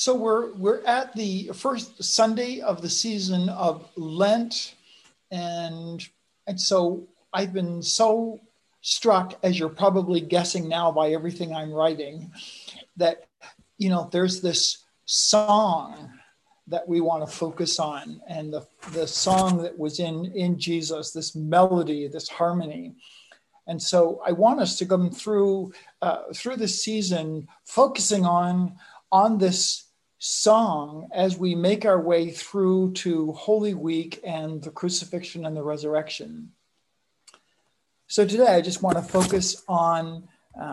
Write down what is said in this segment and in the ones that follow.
So we're at the first Sunday of the season of Lent, and so I've been so struck, as you're probably guessing now by everything I'm writing, that there's this song that we want to focus on, and the song that was in Jesus, this melody, this harmony. And so I want us to come through this season focusing on this song as we make our way through to Holy Week and the crucifixion and the resurrection. So today I just want to focus on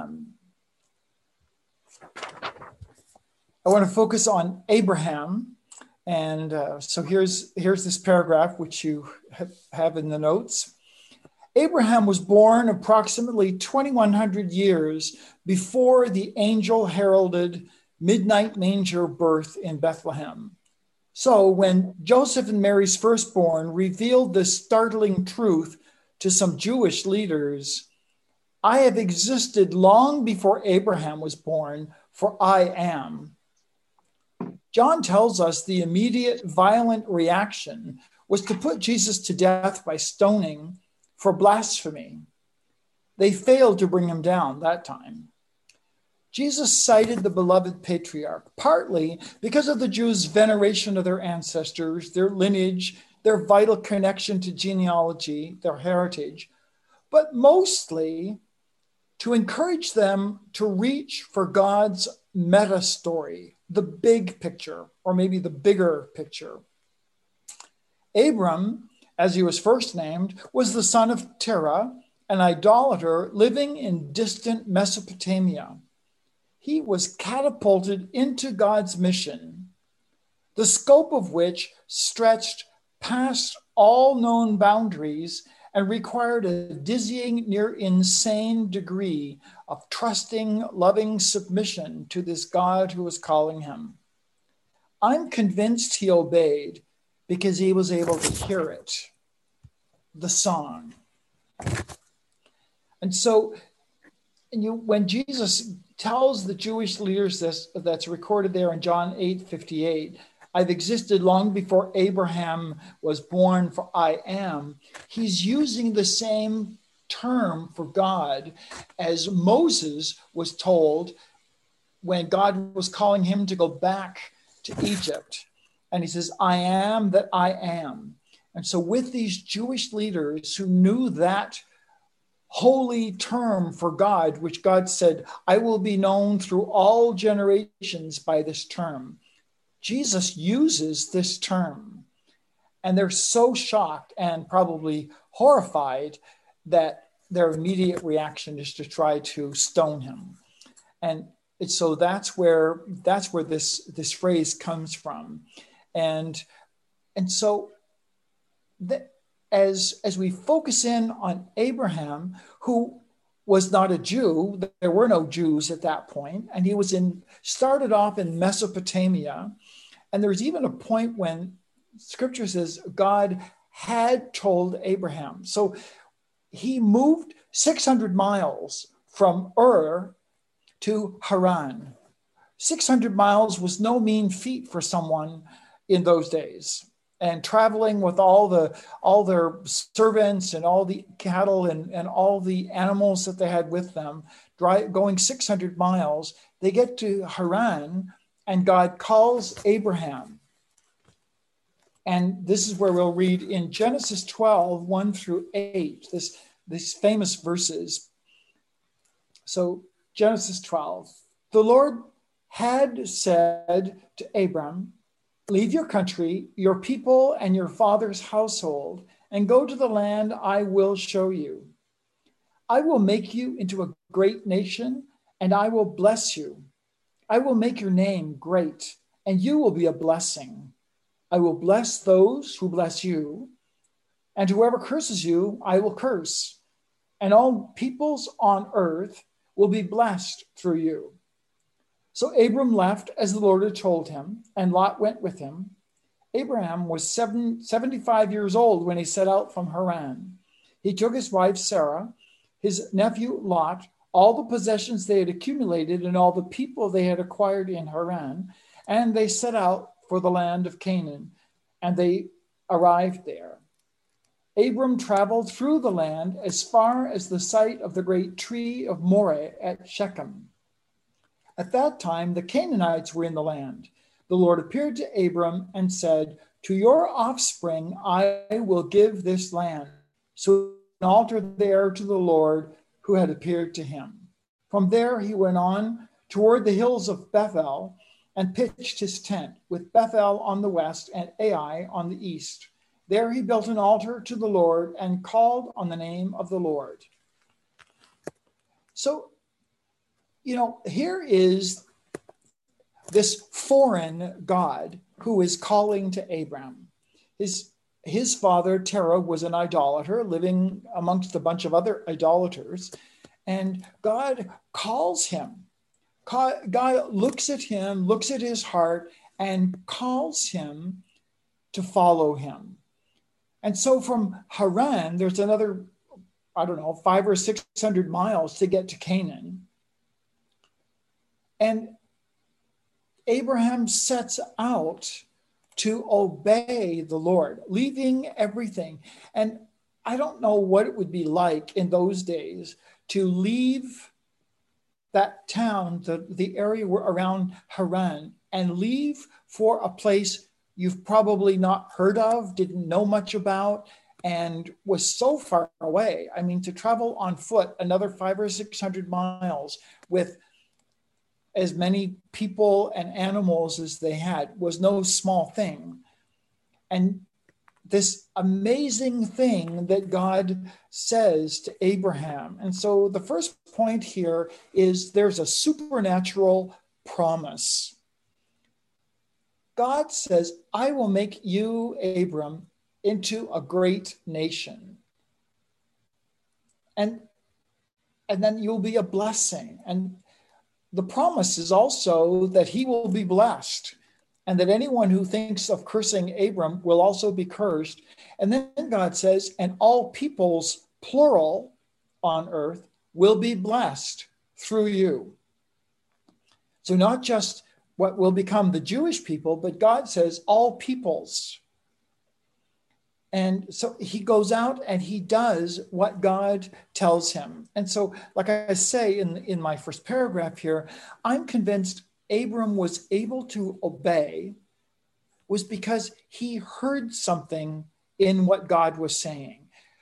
Abraham. And so here's this paragraph, which you have in the notes. Abraham was born approximately 2,100 years before the angel heralded midnight manger birth in Bethlehem. So when Joseph and Mary's firstborn revealed this startling truth to some Jewish leaders, "I have existed long before Abraham was born, for I am." John tells us the immediate violent reaction was to put Jesus to death by stoning for blasphemy. They failed to bring him down that time. Jesus cited the beloved patriarch, partly because of the Jews' veneration of their ancestors, their lineage, their vital connection to genealogy, their heritage, but mostly to encourage them to reach for God's meta story, the big picture, or maybe the bigger picture. Abram, as he was first named, was the son of Terah, an idolater living in distant Mesopotamia. He was catapulted into God's mission, the scope of which stretched past all known boundaries and required a dizzying, near insane degree of trusting, loving submission to this God who was calling him. I'm convinced he obeyed because he was able to hear it, the song. And so when Jesus tells the Jewish leaders this, that's recorded there in John 8:58, "I've existed long before Abraham was born, for I am," he's using the same term for God as Moses was told when God was calling him to go back to Egypt. And he says, "I am that I am." And so with these Jewish leaders who knew that holy term for God, which God said, "I will be known through all generations by this term," Jesus uses this term. And they're so shocked and probably horrified that their immediate reaction is to try to stone him. And so that's where this phrase comes from. And so as we focus in on Abraham, who was not a Jew, there were no Jews at that point, and he was started off in Mesopotamia. And there's even a point when Scripture says God had told Abraham. So he moved 600 miles from Ur to Haran. 600 miles was no mean feat for someone in those days. And traveling with all their servants and all the cattle and all the animals that they had with them, going 600 miles, they get to Haran, and God calls Abraham. And this is where we'll read in Genesis 12, 1 through 8, these famous verses. So Genesis 12, "The Lord had said to Abram, 'Leave your country, your people, and your father's household, and go to the land I will show you. I will make you into a great nation, and I will bless you. I will make your name great, and you will be a blessing. I will bless those who bless you, and whoever curses you, I will curse. And all peoples on earth will be blessed through you.' So Abram left as the Lord had told him, and Lot went with him. Abraham was 75 years old when he set out from Haran. He took his wife Sarah, his nephew Lot, all the possessions they had accumulated, and all the people they had acquired in Haran, And they set out for the land of Canaan, and they arrived there. Abram traveled through the land as far as the site of the great tree of Moreh at Shechem. At that time, the Canaanites were in the land. The Lord appeared to Abram and said, "To your offspring I will give this land." So an altar there to the Lord who had appeared to him. From there he went on toward the hills of Bethel and pitched his tent, with Bethel on the west and Ai on the east. There he built an altar to the Lord and called on the name of the Lord. So, here is this foreign God who is calling to Abram. His father, Terah, was an idolater living amongst a bunch of other idolaters. And God calls him. God looks at him, looks at his heart, and calls him to follow him. And so from Haran, there's another, 500 or 600 miles to get to Canaan. And Abraham sets out to obey the Lord, leaving everything. And I don't know what it would be like in those days to leave that town, the area around Haran, and leave for a place you've probably not heard of, didn't know much about, and was so far away. I mean, to travel on foot another 500 or 600 miles with as many people and animals as they had was no small thing. And this amazing thing that God says to Abraham. And so the first point here is there's a supernatural promise. God says, "I will make you, Abram, into a great nation. And then you'll be a blessing." And the promise is also that he will be blessed, and that anyone who thinks of cursing Abram will also be cursed. And then God says, "And all peoples, plural, on earth will be blessed through you." So not just what will become the Jewish people, but God says all peoples. And so he goes out and he does what God tells him. And so, like I say in my first paragraph here, I'm convinced Abram was able to obey was because he heard something in what God was saying.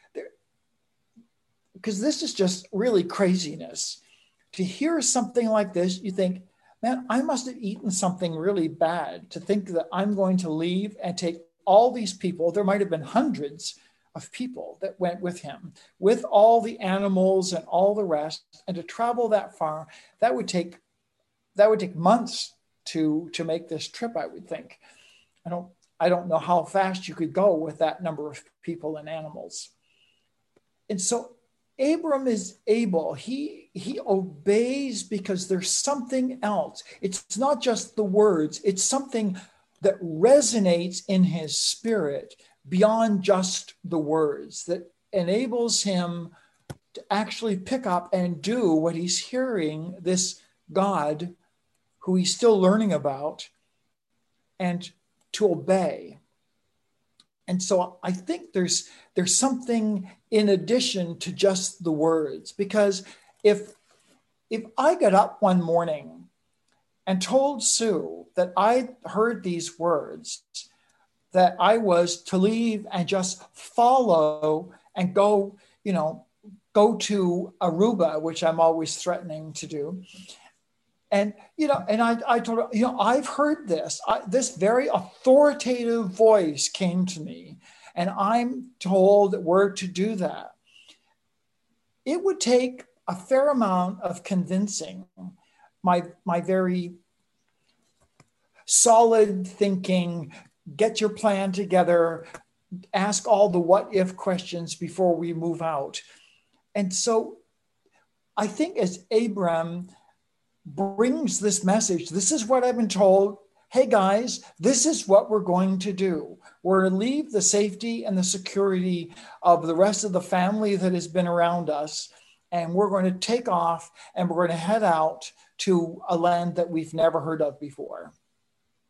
Because this is just really craziness. To hear something like this, you think, man, I must have eaten something really bad to think that I'm going to leave and take all these people. There might have been hundreds of people that went with him, with all the animals and all the rest, and to travel that far, that would take months to make this trip, I would think. I don't know how fast you could go with that number of people and animals. And so Abram is able, he obeys because there's something else. It's not just the words, it's something that resonates in his spirit beyond just the words, that enables him to actually pick up and do what he's hearing this God, who he's still learning about, and to obey. And so I think there's something in addition to just the words, because if I got up one morning and told Sue that I heard these words, that I was to leave and just follow and go to Aruba, which I'm always threatening to do. And, I told her, I've heard this. This very authoritative voice came to me, and I'm told that we're to do that. It would take a fair amount of convincing my very solid thinking, get your plan together, ask all the what if questions before we move out. And so I think as Abram brings this message, this is what I've been told. Hey guys, this is what we're going to do. We're going to leave the safety and the security of the rest of the family that has been around us, and we're going to take off and we're going to head out to a land that we've never heard of before.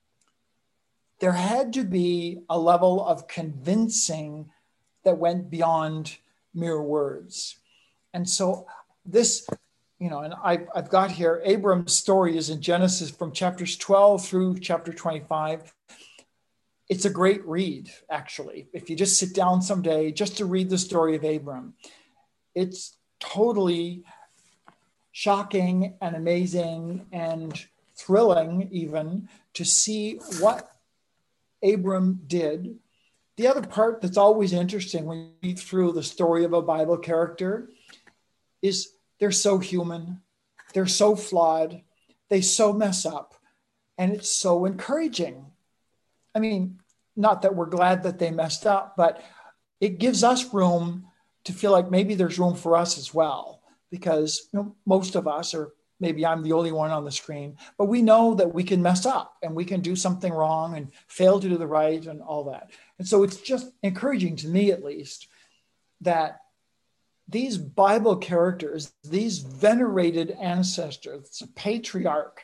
there had to be a level of convincing that went beyond mere words. And so this, and I've got here, Abram's story is in Genesis from chapters 12 through chapter 25. It's a great read, actually. If you just sit down someday just to read the story of Abram, it's totally shocking and amazing and thrilling even to see what Abram did. The other part that's always interesting when you read through the story of a Bible character is they're so human, they're so flawed, they so mess up, and it's so encouraging. I mean, not that we're glad that they messed up, but it gives us room to feel like maybe there's room for us as well, because most of us, or maybe I'm the only one on the screen, but we know that we can mess up and we can do something wrong and fail to do the right and all that. And so it's just encouraging to me, at least, that these Bible characters, these venerated ancestors, the patriarch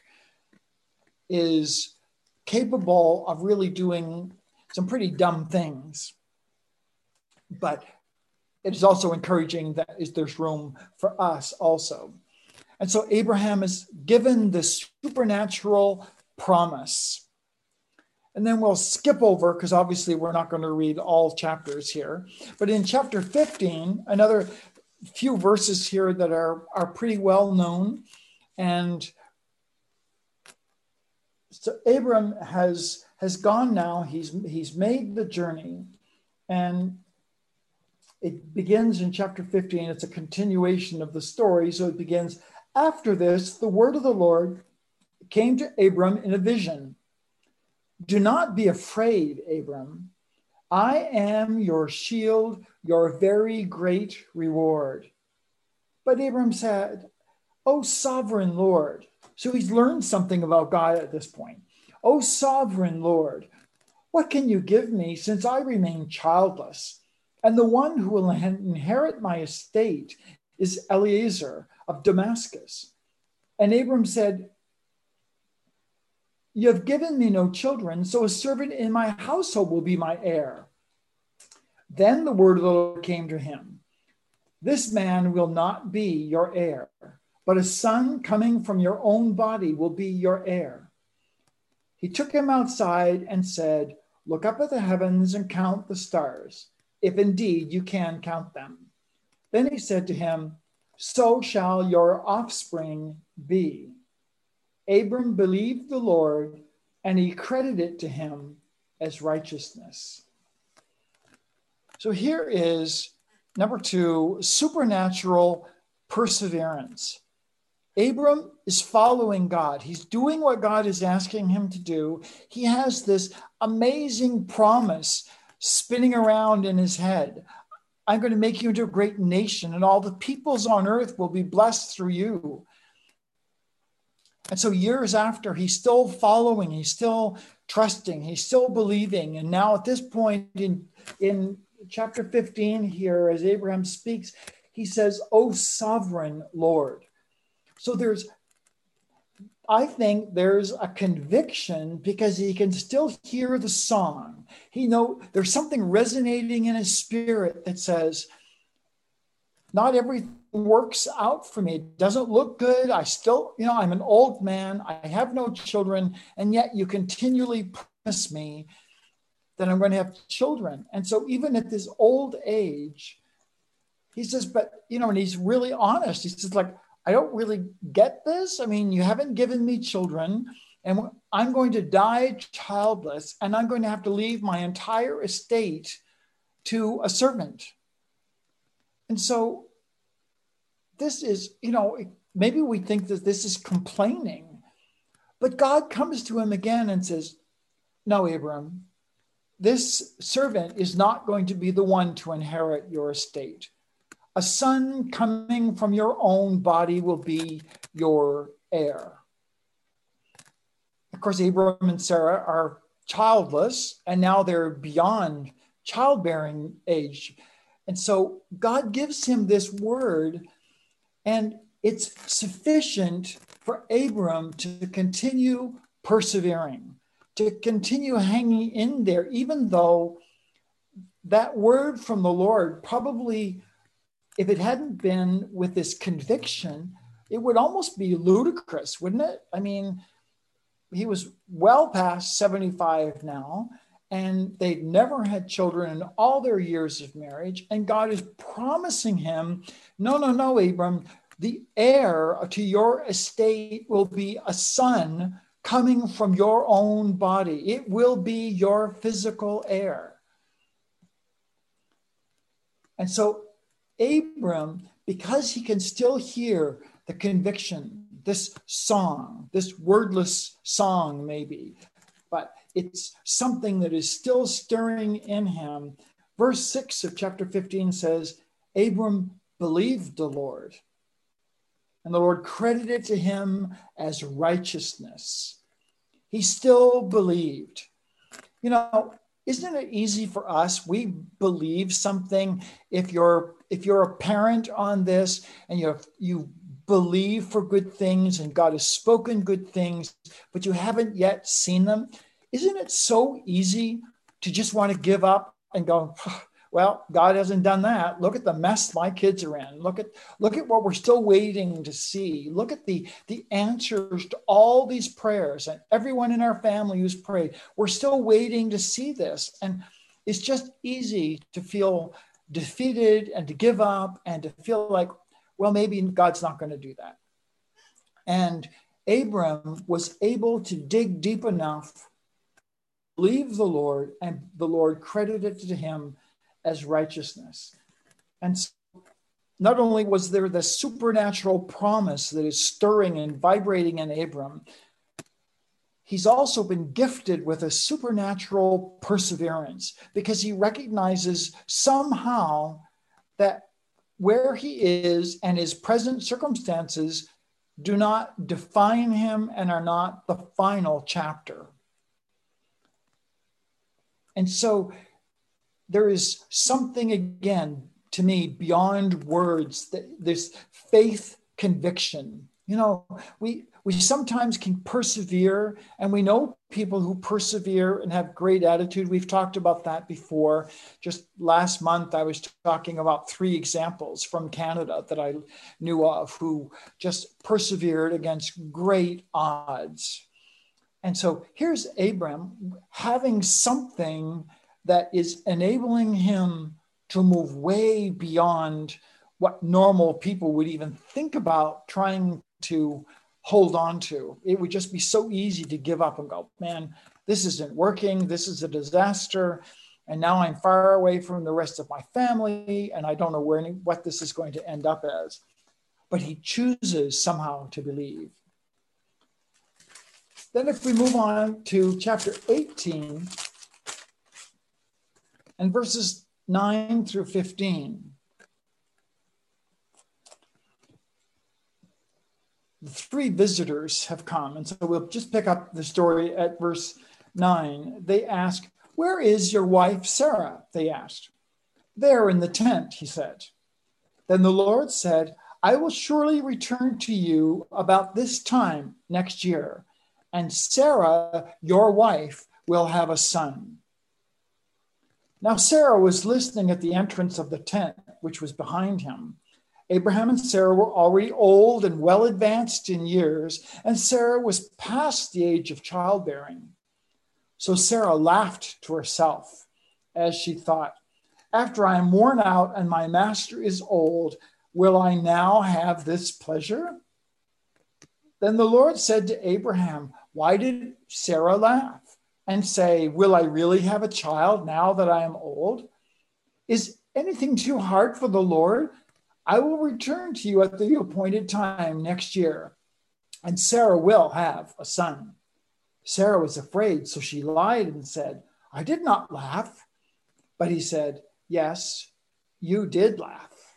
is capable of really doing some pretty dumb things. But it is also encouraging that there's room for us also. And so Abraham is given this supernatural promise. And then we'll skip over, because obviously we're not going to read all chapters here. But in chapter 15, another few verses here that are pretty well known. And so Abram has gone now. He's made the journey. And it begins in chapter 15. It's a continuation of the story. So it begins, after this, the word of the Lord came to Abram in a vision. Do not be afraid, Abram. I am your shield, your very great reward. But Abram said, O sovereign Lord. So he's learned something about God at this point. O sovereign Lord, what can you give me since I remain childless? And the one who will inherit my estate is Eliezer of Damascus. And Abram said, you have given me no children, so a servant in my household will be my heir. Then the word of the Lord came to him. This man will not be your heir, but a son coming from your own body will be your heir. He took him outside and said, look up at the heavens and count the stars, if indeed you can count them. Then he said to him, so shall your offspring be. Abram believed the Lord, and he credited it to him as righteousness. So here is number 2, supernatural perseverance. Abram is following God. He's doing what God is asking him to do. He has this amazing promise spinning around in his head. I'm going to make you into a great nation, and all the peoples on earth will be blessed through you. And so years after, he's still following, he's still trusting, he's still believing. And now at this point in chapter 15 here, as Abraham speaks, he says, O sovereign Lord. So I think there's a conviction because he can still hear the song. There's something resonating in his spirit that says, not everything works out for me. It doesn't look good. I still, I'm an old man. I have no children. And yet you continually promise me that I'm going to have children. And so even at this old age, he says, and he's really honest. He says, I don't really get this. I mean, you haven't given me children, and I'm going to die childless, and I'm going to have to leave my entire estate to a servant. And so this is, maybe we think that this is complaining, but God comes to him again and says, no, Abram, this servant is not going to be the one to inherit your estate. A son coming from your own body will be your heir. Of course, Abram and Sarah are childless, and now they're beyond childbearing age. And so God gives him this word, and it's sufficient for Abram to continue persevering, to continue hanging in there, even though that word from the Lord probably, if it hadn't been with this conviction, it would almost be ludicrous, wouldn't it? I mean, he was well past 75 now, and they'd never had children in all their years of marriage. And God is promising him, no, Abram, the heir to your estate will be a son coming from your own body. It will be your physical heir. And so Abram, because he can still hear the conviction, this song, this wordless song maybe, but it's something that is still stirring in him. Verse 6 of chapter 15 says, Abram believed the Lord, and the Lord credited it to him as righteousness. He still believed. You know, isn't it easy for us? We believe something. If you're a parent on this and you believe for good things and God has spoken good things, but you haven't yet seen them, isn't it so easy to just want to give up and go, well, God hasn't done that. Look at the mess my kids are in. Look at what we're still waiting to see. Look at the answers to all these prayers and everyone in our family who's prayed. We're still waiting to see this. And it's just easy to feel defeated and to give up and to feel like, well, maybe God's not going to do that. And Abram was able to dig deep enough, believe the Lord, and the Lord credited to him as righteousness. And so not only was there the supernatural promise that is stirring and vibrating in Abram, he's also been gifted with a supernatural perseverance because he recognizes somehow that where he is and his present circumstances do not define him and are not the final chapter. And so there is something, again, to me, beyond words, that this faith conviction. You know, we sometimes can persevere, and we know people who persevere and have great attitude. We've talked about that before. Just last month, I was talking about 3 examples from Canada that I knew of who just persevered against great odds. And so here's Abram having something that is enabling him to move way beyond what normal people would even think about trying to hold on to. It would just be so easy to give up and go, man, this isn't working. This is a disaster. And now I'm far away from the rest of my family, and I don't know what this is going to end up as. But he chooses somehow to believe. Then if we move on to chapter 18, and verses 9 through 15. The 3 visitors have come, and so we'll just pick up the story at verse 9. They ask, "Where is your wife Sarah?" they asked. "There in the tent," he said. Then the Lord said, "I will surely return to you about this time next year, and Sarah, your wife, will have a son." Now Sarah was listening at the entrance of the tent, which was behind him. Abraham and Sarah were already old and well advanced in years, and Sarah was past the age of childbearing. So Sarah laughed to herself as she thought, "After I am worn out and my master is old, will I now have this pleasure?" Then the Lord said to Abraham, "Why did Sarah laugh and say, 'Will I really have a child now that I am old?' Is anything too hard for the Lord? I will return to you at the appointed time next year, and Sarah will have a son." Sarah was afraid, so she lied and said, "I did not laugh." But he said, "Yes, you did laugh."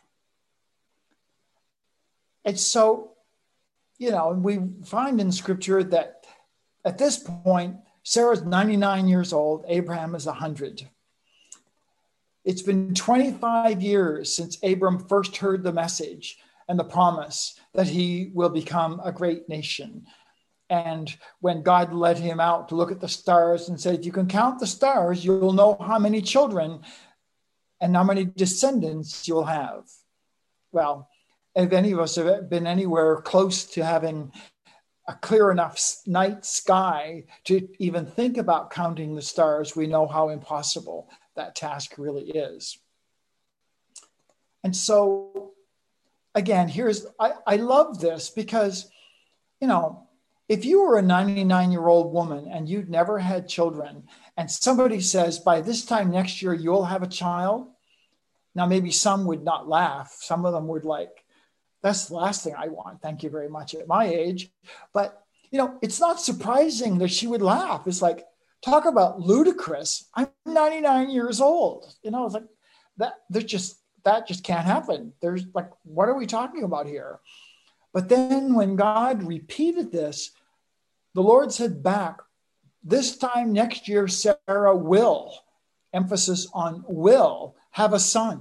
And so, we find in scripture that at this point, Sarah's 99 years old, Abraham is 100. It's been 25 years since Abram first heard the message and the promise that he will become a great nation. And when God led him out to look at the stars and said, if you can count the stars, you'll know how many children and how many descendants you'll have. Well, if any of us have been anywhere close to having a clear enough night sky to even think about counting the stars, we know how impossible that task really is. And so, again, I love this because, if you were a 99-year-old woman and you'd never had children, and somebody says, by this time next year, you'll have a child. Now, maybe some would not laugh. Some of them would that's the last thing I want. Thank you very much at my age. But, it's not surprising that she would laugh. It's like, talk about ludicrous. I'm 99 years old. It's like that just can't happen. There's what are we talking about here? But then when God repeated this, the Lord said back, this time next year, Sarah will, emphasis on will, have a son.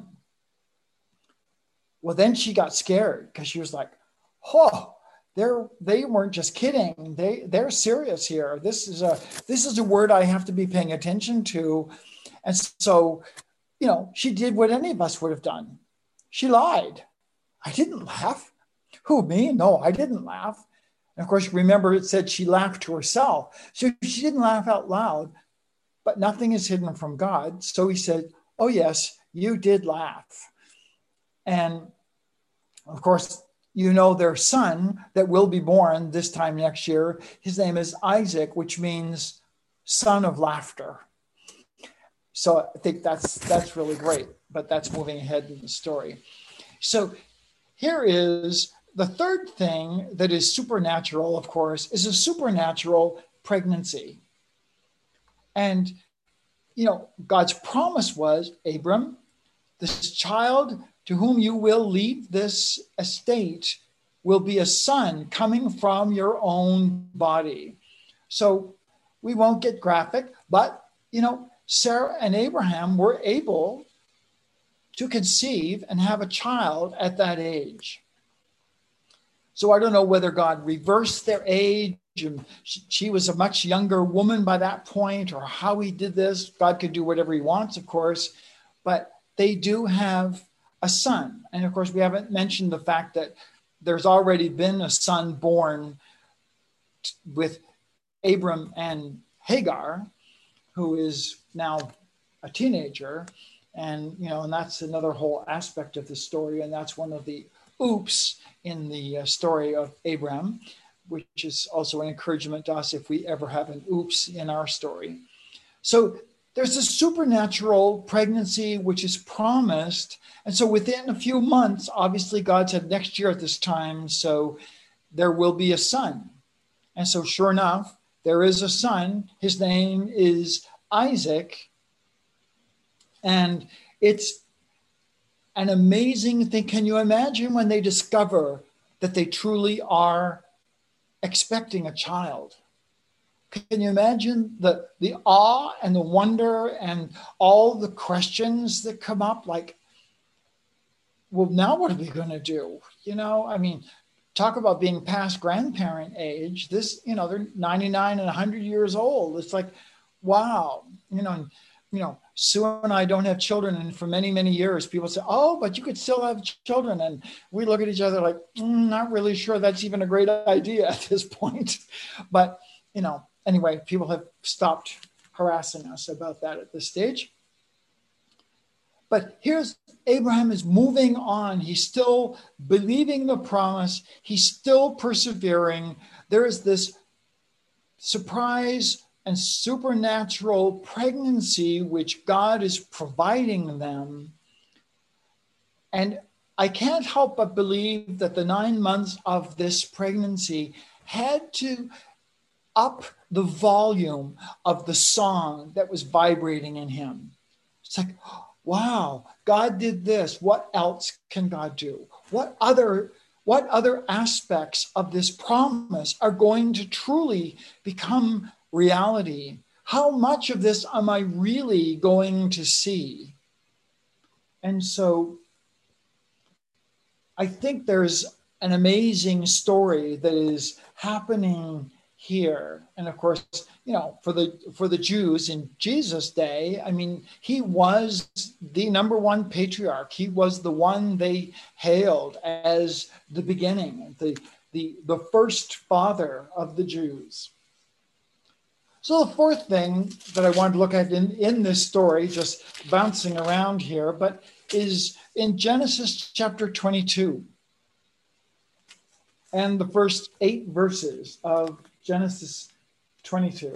Well, then she got scared because she was like, they weren't just kidding. They're serious here. This is a word I have to be paying attention to. And so, she did what any of us would have done. She lied. I didn't laugh. Who, me? No, I didn't laugh. And of course, remember it said she laughed to herself. So she didn't laugh out loud, but nothing is hidden from God. So he said, oh yes, you did laugh. And of course, their son that will be born this time next year, his name is Isaac, which means son of laughter. So I think that's really great, but that's moving ahead in the story. So here is the third thing that is supernatural, of course, is a supernatural pregnancy. And, God's promise was, Abram, this child to whom you will leave this estate will be a son coming from your own body. So we won't get graphic, but, Sarah and Abraham were able to conceive and have a child at that age. So I don't know whether God reversed their age and she was a much younger woman by that point, or how he did this. God could do whatever he wants, of course, but they do have a son. And of course, we haven't mentioned the fact that there's already been a son born with Abram and Hagar, who is now a teenager. And, and that's another whole aspect of the story. And that's one of the oops in the story of Abraham, which is also an encouragement to us if we ever have an oops in our story. So there's a supernatural pregnancy which is promised. And so within a few months, obviously God said next year at this time, so there will be a son. And so sure enough, there is a son. His name is Isaac. And it's an amazing thing. Can you imagine when they discover that they truly are expecting a child? Can you imagine the awe and the wonder and all the questions that come up? Like, well, now what are we going to do? Talk about being past grandparent age. They're 99 and 100 years old. It's like, wow, Sue and I don't have children. And for many, many years, people say, oh, but you could still have children. And we look at each other like, not really sure that's even a great idea at this point. But, anyway, people have stopped harassing us about that at this stage. But here's Abraham is moving on. He's still believing the promise. He's still persevering. There is this surprise and supernatural pregnancy which God is providing them. And I can't help but believe that the 9 months of this pregnancy had to up the volume of the song that was vibrating in him. It's like, wow, God did this. What else can God do? What other aspects of this promise are going to truly become reality? How much of this am I really going to see? And so I think there's an amazing story that is happening here. And of course, for the Jews in Jesus' day, I mean, he was the number one patriarch. He was the one they hailed as the beginning, the first father of the Jews. So the fourth thing that I wanted to look at in this story, just bouncing around here, but is in Genesis chapter 22 and the first 8 verses of Genesis 22.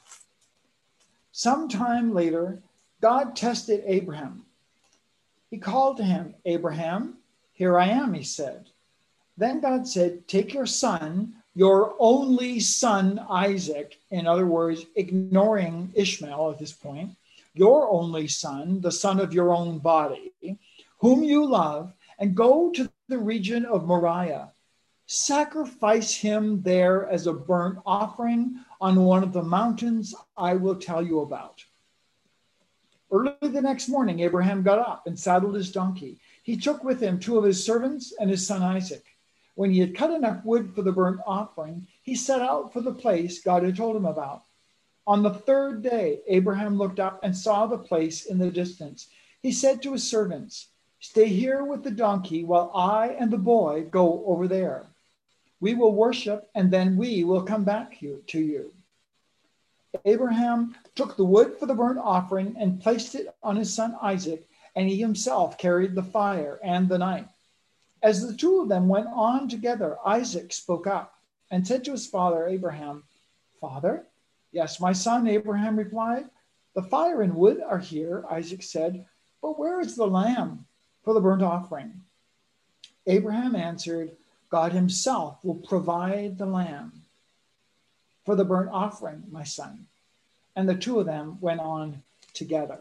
Sometime later, God tested Abraham. He called to him, "Abraham, here I am," he said. Then God said, "Take your son, your only son, Isaac," in other words, ignoring Ishmael at this point, "your only son, the son of your own body, whom you love, and go to the region of Moriah. Sacrifice him there as a burnt offering on one of the mountains I will tell you about." Early the next morning, Abraham got up and saddled his donkey. He took with him 2 of his servants and his son Isaac. When he had cut enough wood for the burnt offering, he set out for the place God had told him about. On the 3rd day, Abraham looked up and saw the place in the distance. He said to his servants, "Stay here with the donkey while I and the boy go over there. We will worship, and then we will come back to you." Abraham took the wood for the burnt offering and placed it on his son Isaac, and he himself carried the fire and the knife. As the 2 of them went on together, Isaac spoke up and said to his father Abraham, "Father?" "Yes, my son," Abraham replied. "The fire and wood are here," Isaac said, "but where is the lamb for the burnt offering?" Abraham answered, "God himself will provide the lamb for the burnt offering, my son." And the 2 of them went on together.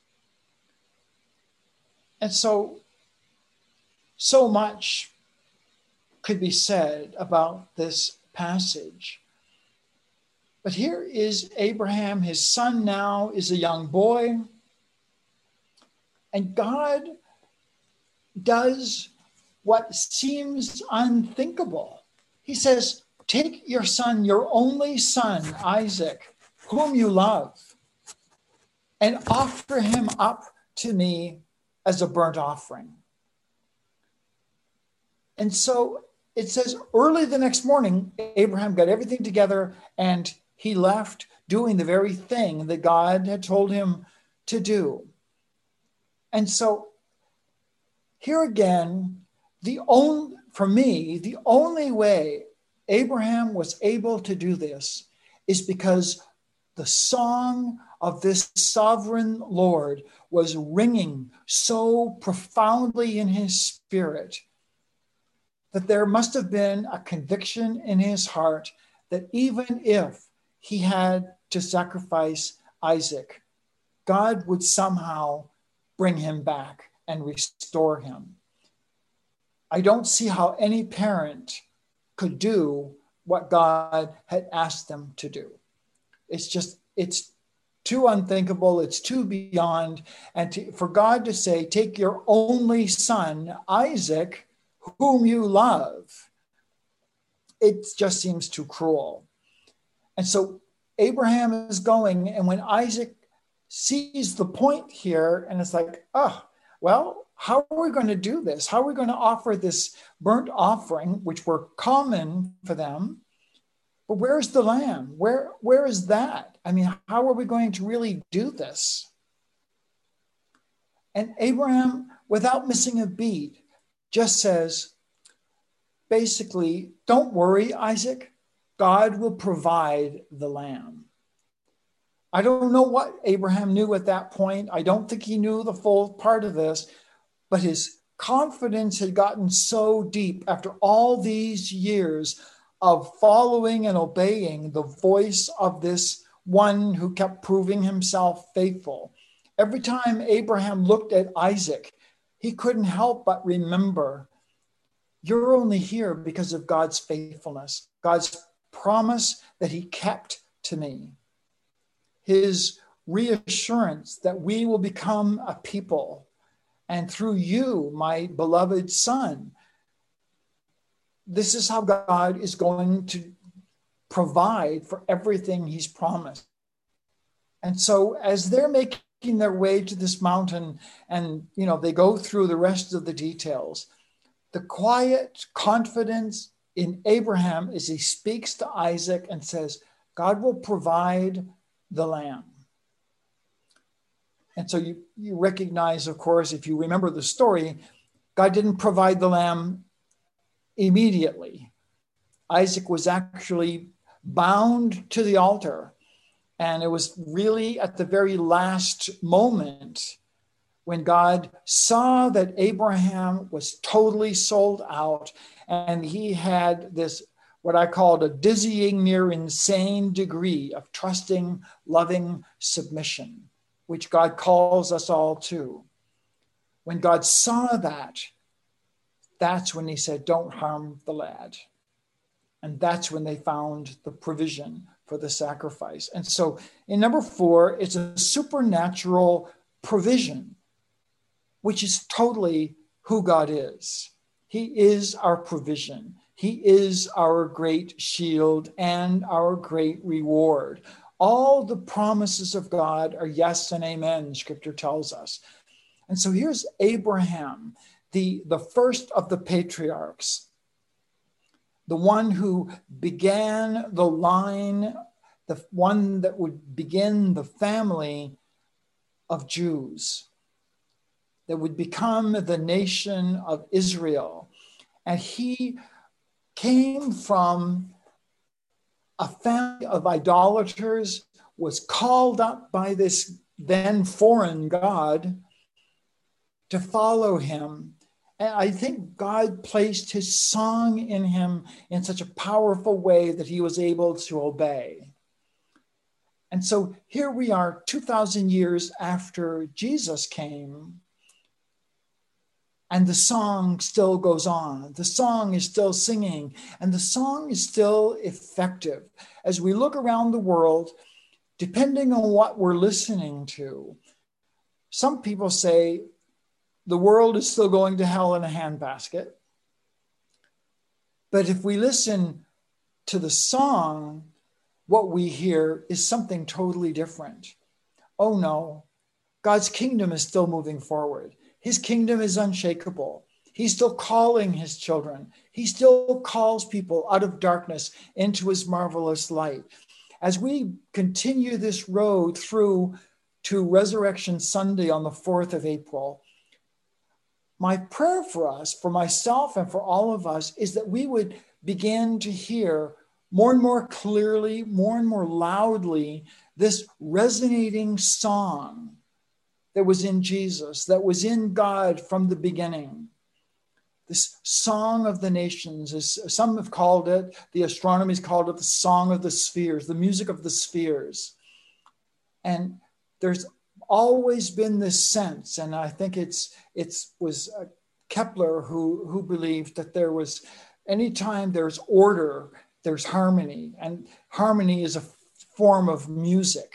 And so much could be said about this passage. But here is Abraham, his son now is a young boy, and God does what seems unthinkable. He says, "Take your son, your only son, Isaac, whom you love, and offer him up to me as a burnt offering." And so it says early the next morning, Abraham got everything together and he left doing the very thing that God had told him to do. And so here again, for me, the only way Abraham was able to do this is because the song of this sovereign Lord was ringing so profoundly in his spirit that there must have been a conviction in his heart that even if he had to sacrifice Isaac, God would somehow bring him back and restore him. I don't see how any parent could do what God had asked them to do. It's too unthinkable. It's too beyond. And for God to say, "Take your only son, Isaac, whom you love," it just seems too cruel. And so Abraham is going, and when Isaac sees the point here, and it's like, "Oh, well, how are we going to do this? How are we going to offer this burnt offering," which were common for them? But where's the lamb? Where is that? I mean, how are we going to really do this? And Abraham, without missing a beat, just says, basically, "Don't worry, Isaac. God will provide the lamb." I don't know what Abraham knew at that point. I don't think he knew the full part of this, but his confidence had gotten so deep after all these years of following and obeying the voice of this one who kept proving himself faithful. Every time Abraham looked at Isaac, he couldn't help but remember, you're only here because of God's faithfulness, God's promise that he kept to me, his reassurance that we will become a people, and through you, my beloved son, this is how God is going to provide for everything he's promised. And so as they're making their way to this mountain and, they go through the rest of the details, the quiet confidence in Abraham as he speaks to Isaac and says, God will provide the lamb. And so you recognize, of course, if you remember the story, God didn't provide the lamb immediately. Isaac was actually bound to the altar. And it was really at the very last moment when God saw that Abraham was totally sold out and he had this, what I called a dizzying, near insane degree of trusting, loving submission, which God calls us all to. When God saw that, that's when he said, don't harm the lad. And that's when they found the provision for the sacrifice. And so in number 4, it's a supernatural provision, which is totally who God is. He is our provision. He is our great shield and our great reward. All the promises of God are yes and amen, Scripture tells us. And so here's Abraham, the first of the patriarchs, the one who began the line, the one that would begin the family of Jews, that would become the nation of Israel. And he came from a family of idolaters, was called up by this then foreign God to follow him. And I think God placed his song in him in such a powerful way that he was able to obey. And so here we are 2,000 years after Jesus came, and the song still goes on. The song is still singing, and the song is still effective. As we look around the world, depending on what we're listening to, some people say, the world is still going to hell in a handbasket. But if we listen to the song, what we hear is something totally different. Oh no, God's kingdom is still moving forward. His kingdom is unshakable. He's still calling his children. He still calls people out of darkness into his marvelous light. As we continue this road through to Resurrection Sunday on the 4th of April, my prayer for us, for myself and for all of us, is that we would begin to hear more and more clearly, more and more loudly, this resonating song that was in Jesus, that was in God from the beginning. This song of the nations, as some have called it, the astronomers called it the song of the spheres, the music of the spheres. And there's always been this sense, and I think it was Kepler who believed that there was, anytime there's order, there's harmony, and harmony is a form of music.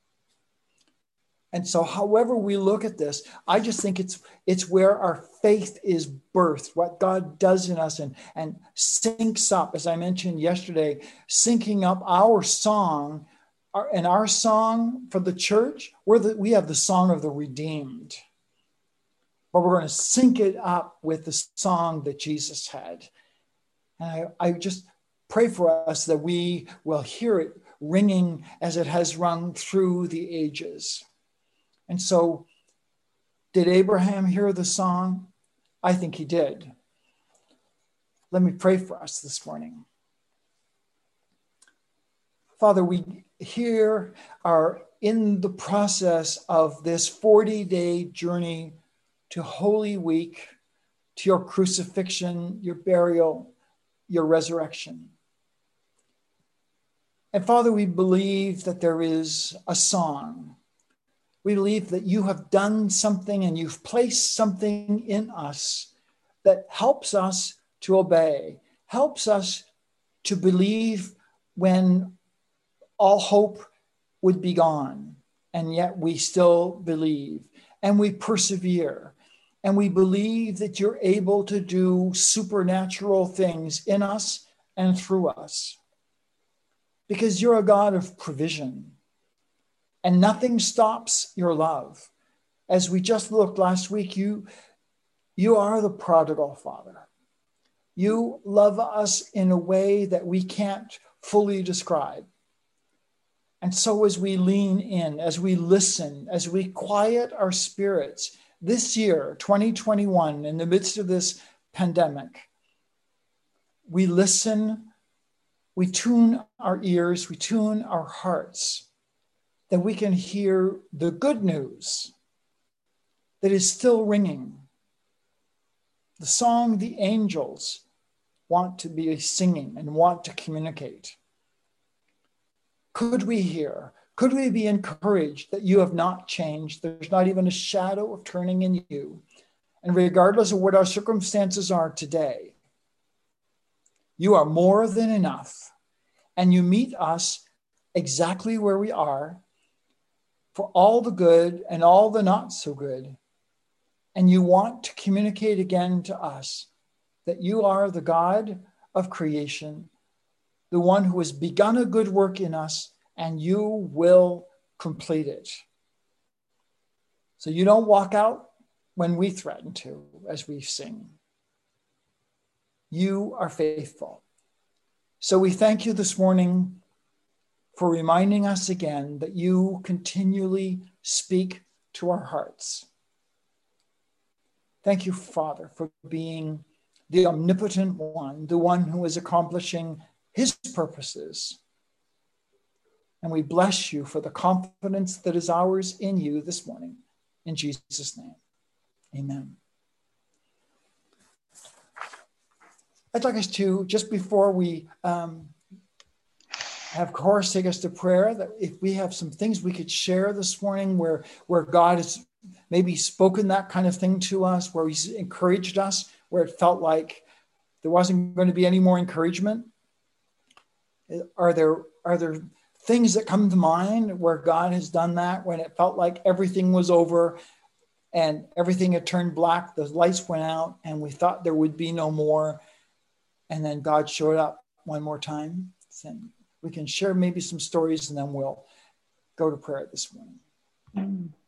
And so however we look at this, I just think it's where our faith is birthed, what God does in us and syncs up, as I mentioned yesterday, syncing up our song. And our song for the church, we have the song of the redeemed. But we're going to sync it up with the song that Jesus had. And I just pray for us that we will hear it ringing as it has rung through the ages. And so, did Abraham hear the song? I think he did. Let me pray for us this morning. Father, we here are in the process of this 40-day journey to Holy Week, to your crucifixion, your burial, your resurrection. And Father, we believe that there is a song. We believe that you have done something and you've placed something in us that helps us to obey, helps us to believe when all hope would be gone, and yet we still believe, and we persevere, and we believe that you're able to do supernatural things in us and through us. because you're a God of provision, and nothing stops your love. As we just looked last week, you are the prodigal Father. You love us in a way that we can't fully describe. And so as we lean in, as we listen, as we quiet our spirits this year, 2021, in the midst of this pandemic, we listen, we tune our ears, we tune our hearts, that we can hear the good news that is still ringing. The song the angels want to be singing and want to communicate. Could we hear? Could we be encouraged that you have not changed? There's not even a shadow of turning in you. And regardless of what our circumstances are today, you are more than enough. And you meet us exactly where we are for all the good and all the not so good. And you want to communicate again to us that you are the God of creation, the one who has begun a good work in us, and you will complete it. So you don't walk out when we threaten to, as we sing. You are faithful. So we thank you this morning for reminding us again that you continually speak to our hearts. Thank you, Father, for being the omnipotent one, the one who is accomplishing his purposes. And we bless you for the confidence that is ours in you this morning. In Jesus' name, amen. I'd like us to, just before we have Horace take us to prayer, that if we have some things we could share this morning where God has maybe spoken that kind of thing to us, where he's encouraged us, where it felt like there wasn't going to be any more encouragement. Are there things that come to mind where God has done that, when it felt like everything was over and everything had turned black, the lights went out and we thought there would be no more, and then God showed up one more time? And we can share maybe some stories and then we'll go to prayer this morning.